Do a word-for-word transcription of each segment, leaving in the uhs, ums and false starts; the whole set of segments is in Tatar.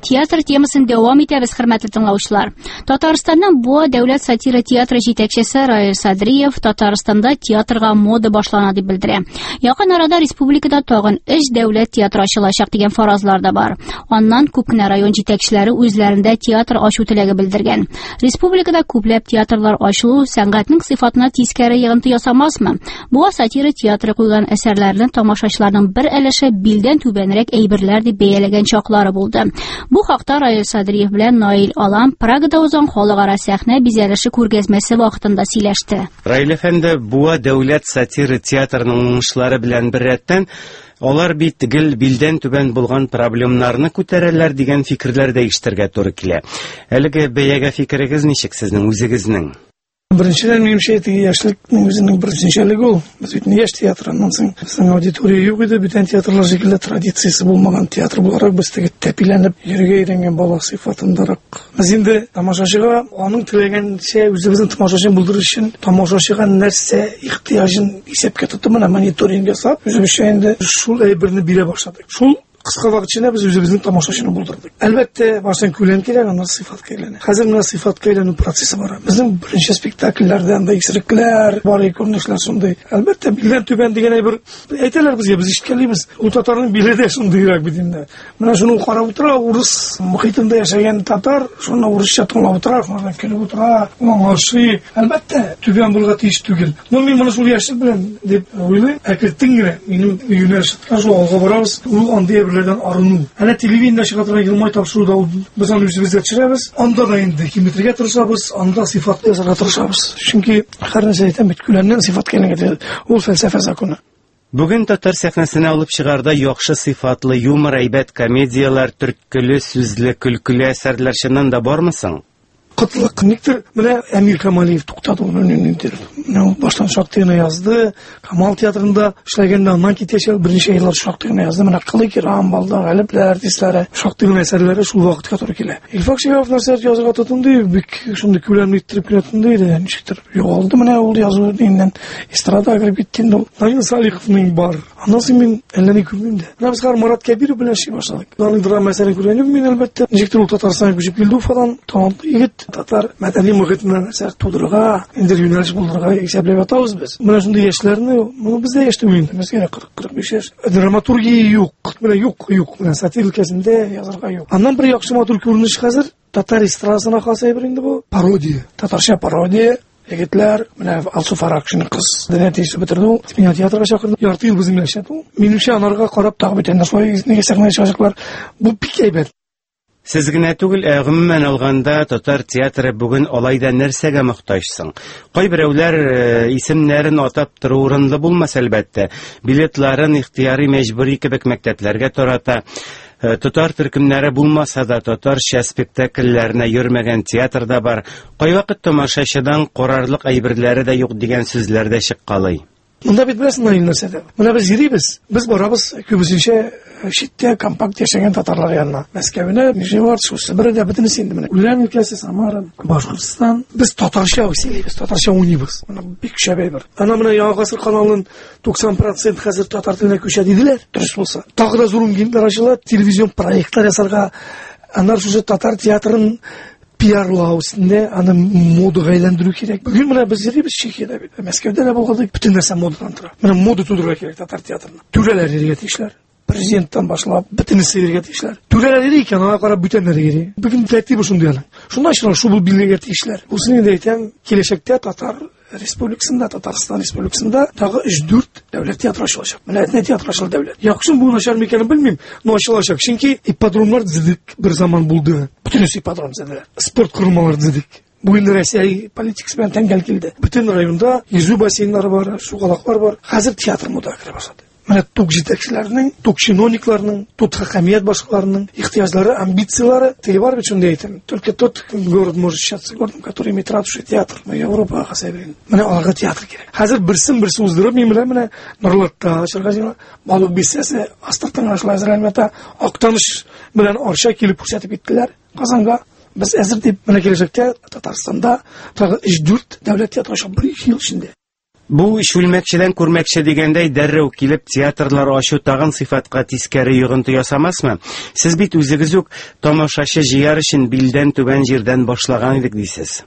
teatr temaсын davom etamiz, hurmatli tinglovchilar. Tataristonning Boa davlat satira teatri yetakchisi Rail Sadriyev Tataristonda teatrga moda boshlanadi deb bildirdi. Yaqin arada respublikada tag'in uch davlat teatri ochilajak degan farazlar da bor. Ondan ko'pgina rayon yetakchilari o'zlarida teatr ochish tilagi bildirgan. Respublikada ko'plab teatrlar ochilu san'atning sifatini teskari yig'inti yasamasmi? Boa satira teatri qo'ygan asarlarni tomoshachilarning bir alashi bildan tubanroq aybirlar deb bayalagan chaqlari bo'ldi. Bu haqda Rail Sadriyev bilan Noil Alam Pragada o'zgan xalqaro sahna bezalishi ko'rgazmasi vaqtida siylashdi. Rail efendi Boa davlat satira teatrining unishlari bilan bir ratdan Olar bitgil bilden түбән булган проблемнарны күтәрәләр дигән фикерләр değiştirгә туры килә. Әлеге бәягә фикерегез ничек сезнең үзегезнең? Birinchidan menimcha yoshlikning o'zining bir zinchaligi u. Biz butun yosh teatrdan so'ng bizning auditoriya yo'q edi, butun teatrlar shekilli traditsiyasi bo'lmagan teatr bo'larak biz tegi tapilanib yurga aylangan bola sifatindaroq. Biz endi tomoshachiga uning tilagancha o'zimizning tomoshachiga bildirish uchun tomoshachiga narsa ehtiyojini hisobga tutib, mana monitoringga solib, o'zimiz endi shu aybirni bera boshladik. Shu qisqa vaqt ichida biz o'zimizning tomoshachini bo'ldirdik. Albatta, boshdan ko'lan kerak, unda sifatga aylanadi. Hozir mana sifatga aylanu prosesi bor. Bizning birinchi spektakllardan da eksiriklar, bor ko'rinishlar shunday. Albatta, bildan tuban degan bir aytalar bizga, biz eshitganmiz. U tatarning bilida shundayroq bidinda. Mana shuni qarab o'tirib, urus muhitida yashagan tatar, shuni uruscha tinglab o'tirib, shundan kelib o'tirib, o'ng'oshi, albatta, tuban bo'lgan ish tugil. Men mana shu yoshlik bilan deb o'ylayman, akirtingina mening yo'nalishga shu olg'a boramiz. U onday birlardan arinu. Ana televideniyada shiqatlarga yilmay topshiruvda biz uni o'zimizga tushiramiz. Onda da endi kimnikiga turishamiz, onda sifatli yozarga turishamiz. Chunki har narsa aytam bitkularning sifatga aylanadi. U falsafa zakoni. Bugun tatar sahnasini olib chiqarda yaxshi sifatli yumor, aybat komediyalar, turkuli, so'zli, kulkuli asarlar shundan da bormisan? Qıtlık nikdir. Mine Emir Kamaliyev to'xtadi uni önündedir. Mine baştan şartlarını yazdı. Kamal tiyatrında işlaganda ondan keteşel birinci yıllar şartlarını yazdı. Mine Kılık İran, Balda, Galipler, artistleri şartlarını eserleri şu vakitga to'g'ri keladi. İlfak Şevaf narsalar yazıga tutundu. Büyük şunda külemni ittirip kiratındıydı. Nişiktir. Yo'qoldi mine oldu yazığı deyinden. Estrada girip gittiğinde Nail Salihovning bar. Anası men elini görmeyim de. Mine biz Murat Kabir bilan şey başladık. Ularning drama eserini ko'rgandim men albatta. Nişiktir Tataristonga ko'chib keldi falan. Tamam yigit Tatar madaniy muhitini nasar to'dirga, endi yo'nalish bo'ldirga hisoblab o'tamiz biz. Mana shunday yoshlarni, buni bizda yashtamaymiz. Bizga qirq qirq besh yosh. Dramaturgiya yo'q, mana yo'q, yo'q. Mana satirikasida yozarga yo'q. Andan bir yaxshi dramaturg ko'rinish hozir Tatar estradasına xos endi bu parodiya. Tatarcha parodiya. Yigitlar, mana Alsu Farakshini qiz Denetisi bitirdi. Meni teatrga chaqirdi. Yarti yil bizimla ishladi. Menimcha anarga qarab taqib etganlar, so'y nega sahnaya chiqacaklar. Bu pik aybat. Sizgina түгел, гомумән алганда татар театры бүген алайда нәрсәгә мохтаҗсың? Кайберәүләр исемнәрен атап тору урынлы булмас әлбәттә. Билетларын ихтияри мәҗбүри кебек мәктәпләргә тарата. Татар төркемнәре булмаса да татарча спектакльләренә йөрмәгән театрда бар. Кайвакыт тамашачыдан карарлык әйберләре дә юк дигән сүзләр дә чыккалый. Munda bitmesin aynı nesede. Buna biz yürüyüz. Biz barabız kübüsünce şiddete kompakt yaşayan Tatarlar yanına. Meskevine bir şey var. Şu Sibir'e de bitini sindi. Ulan ülkesi Samara, Başkırstan. Biz Tatarşa usulüyüz. Tatarşa oynayız. Buna bir şebey var. Ana buna Yağ Kasır kanalının doksan prosent hazır Tatar tiline köşe dediler. Dürüst olsa. Tağda zulüm giyimler açılar. Televizyon proyektler yasarga. Anar şu Tatar tiyatrının P R üstünde ana modu aylandırıyor gerek. Bugün buna biz yürüyüz Çekya'da. Moskov'da da bulgadık. Bütün нәрсе modadan tura. Buna modu tutturmak gerek Tatar tiyatrına. Türeler ergetişler. Prezidenttan başlayıp bütün ergetişler. Türeler eriyken ana qarab bütünleri geri. Bugün tertibi şunu diyelim. Şundan sonra şu bu bilgi ergetişler. Usunu da aytam gelecekte Tatar Respublikasında, Tatariston Respublikasında tağı üç dört devlet tiyatrosu olacak. Mana ne tiyatrosu devlet. Yaxşı bu naşar mekanı bilmem. Ne olacak? Çünkü ipodromlar dizik bir zaman buldu. Bütün ipodrom dediler. Sport kurumları dizik. Bugün Rusya politikası bilen tengel geldi. Bütün rayonda yüzü basenleri var, su qalaqlar var. Hazır tiyatr moda kire başladı. Mana tok yetakchilarning, tok чиновникларning, tok hakamiyat boshliqlarining ehtiyojlari, ambitsiyalari tili bor uchun deytim. Только тот город может считаться городом, который имеет ратушу театр. Мы Европа хасабин. Mana alg'a teatr kerak. Hozir birsin birsi o'zdirib, men bilan mana Nurlatda, Shirg'ajina, Baliq Bessasi, Astaqtan ashlar albatta Oqtanish bilan Orsha kelib ko'rsatib ketdilar. Qozonga biz hozir deb mana kelajakda Tataristonda tag'i uch dört davlat teatrosi bir ikki yil ichida Бу шүлмәкчедән күрмәкче дигәндәй дәррәү килеп театрлар ачу тагын сыйфатка тискәре йогынты ясамасмы? Сез бит үзегез үк тамашачы җыяр өчен билдән түбән җирдән башлаган идек дисез.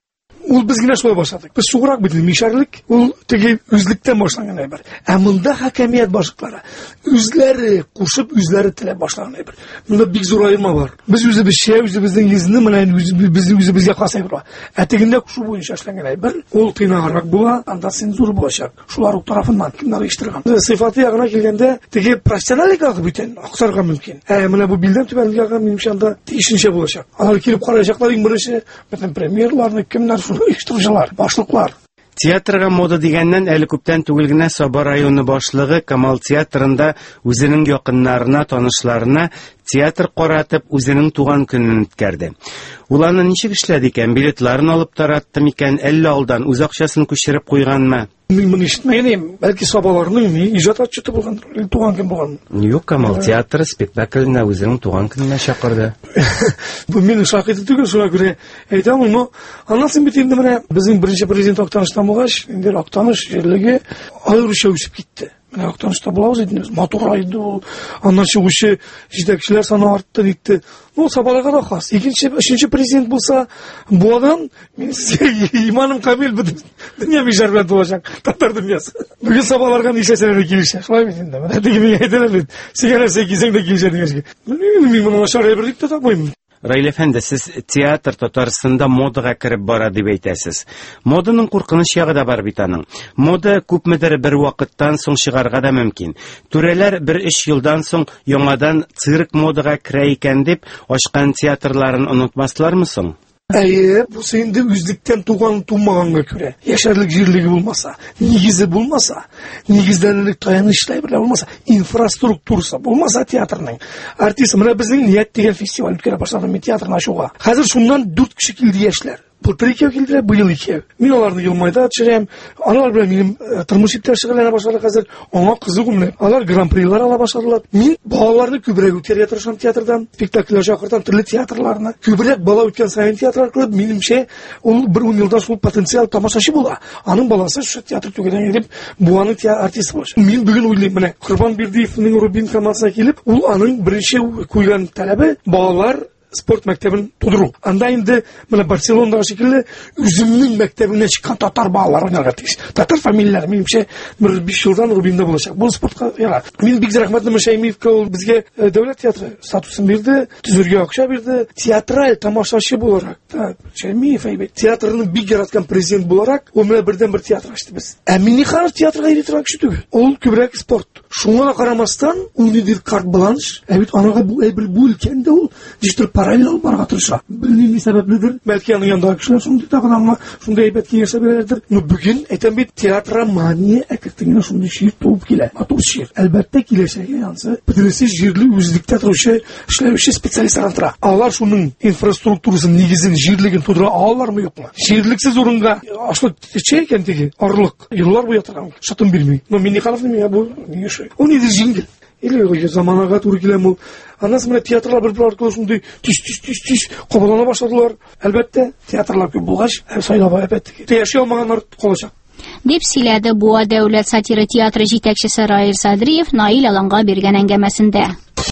Ул без генә шулай башладык. Без суграк бит мишәрлек, ул теге үзлектән башланган әйбер. Ә монда хакимият башлыклары үзләре кушып, үзләре теләп башлаган әйбер. Монда бик зур аерма бар. Без үзебезчә, үзебезнең йөзне менә безнең үзебезгә хас әйбер. Ә тегендә кушу буенча эшләнгән әйбер, ул тыйнагарак була, анда цензура булачак. Шулар ук тарафыннан кемнәр оештырган. Сыйфаты ягына килгәндә, теге профессионаллык битен аксарга мөмкин. Ә менә бу билдән түбәнлегә минемчә анда тиешенчә булачак. Алар килеп караячаклар иң беренче, бөтен премьерларны кемнәр оештыручылар, башлыклар. Театрга мода дигәннән әле күптән түгел генә Саба районы башлыгы Камал театрында үзенең якыннарына, танышларына театр каратып үзенең туган көнен үткәрде. Ул аны ничек эшләде икән? Билетларын алып таратты микән, әллә алдан үз акчасын күчереп куйганмы? Мин моны ишетмәгәнем. Бәлки Сабаларның иҗат отчеты булгандыр, туган көн булган. Юк, Камал театры спектакльне үзенең туган көненә чакырды. Бу минем шакыйты түгел, шуңа күрә әйтәм, но аннан соң бит инде менә безнең беренче президент Актаныштан булгач, инде Актаныш җирлеге аеруча үсеп китте. Менә Актанышта булабыз иде, матур айды ул. Аннан чыгучы җитәкчеләр саны артты дитте. Ну, Сабаларга да хас. Икенче, өченче президент булса, бу адам, мин иманым камил бу дөнья мишәр белән булачак, татар дөньясы. Бүген Сабаларга нишләсәләр килешә. Шулай бит инде. Менә диге миңа әйтәләр бит. Сигарасы кисәң дә килешә дигән. Мин моны начар әйберлек тә тапмыйм. Раил әфәнде, сез театр Татарстанда модага кереп бара дип әйтәсез. Моданың куркыныч ягы да бар бит аның. Мода күпмедер бер вакыттан соң чыгарга да мөмкин. Түрәләр бер өч елдан соң яңадан цирк модага керә икән дип ачкан театрларын онытмаслармы соң? Әйе, бу инде үзлектән туган тумаганга күрә. Яшәрлек җирлеге булмаса, нигезе булмаса, нигездәнлек таянычлай белә булмаса, инфраструктурасы булмаса театрның. Артист менә безнең ният дигән фестиваль үткәрә башладым театрны ачуга. Хәзер шуннан дүрт кеше килде яшьләр. Былтыр икәү килделәр, быел икәү. Мин аларны Елмайда төшерәм. Алар белән минем тормыш иптәшләргә башлады хәзер. Аңа кызык менә. Алар гран-прилар ала башладылар. Мин балаларны күбрәк үткәргә тырышам театрдан, спектакльләр чакыртам, төрле театрларны. Күбрәк бала үткән саен театр аркылы минемчә ул бер ун елда шул потенциал тамашачы була. Аның баласы шу театр түгелән дип, бу аның артист булачак. Мин бүген уйлыйм менә Корбан Бердиевнең Рубин командасына килеп, ул аның беренче куйган талабы балалар спорт мәктәбен тудыру. Анда инде менә Барселонадагы шикелле үземнең мәктәбенә чыккан татар балалары уйнарга тиеш. Татар фамилияләре минемчә бер биш елдан Рубинда булачак. Бу спортка яра. Мин бик рәхмәтле Шәймиевкә, ул безгә дәүләт театры статусын бирде, төзергә акча бирде. Театраль тамашачы буларак, Шәймиев әйбәт. Театрны бик яраткан президент буларак, ул менә бердән бер театр ачты без. Ә Миниханов театрга йөритәргә кеше түгел. Ул күбрәк спорт. Шуңа карамастан, ул нидер карт бланш, әбит анага бу әйбер бу өлкәндә ул диҗиталь параллель барга тырыша. Белмим ни сәбәпледер. Бәлки аның янында кешеләр шундый тагынамы, шундый әйбәт киңәшләр бирәләрдер. Но бүген әйтәм бит театромания әкертеңә шундый шир туып килә. Матур шир. Әлбәттә киләчәге янсы бөтенесе җирле үзлектә торучы эшләүче специалистлар тора. Алар шуның инфраструктурасын, нигезен, җирлеген тудыра алалармы юкмы? Җирлексез урынга ашлык чәйкән теге орлык еллар буя торган. Шатым бирми. Но Минихановның миңа бу ни эше? Ул нидер җиңел. Или заманага туры килә ул. Аннан соң театрлар бер-бер аркылы шундый тиш-тиш-тиш кабалана башладылар. Әлбәттә, театрлар күп булгач, сайлап әпәт. Яши алмаганнар калачак. Дип сөйләде Буа дәүләт сатира театры җитәкчесе Раил Садриев Наил Аланга биргән әңгәмәсендә.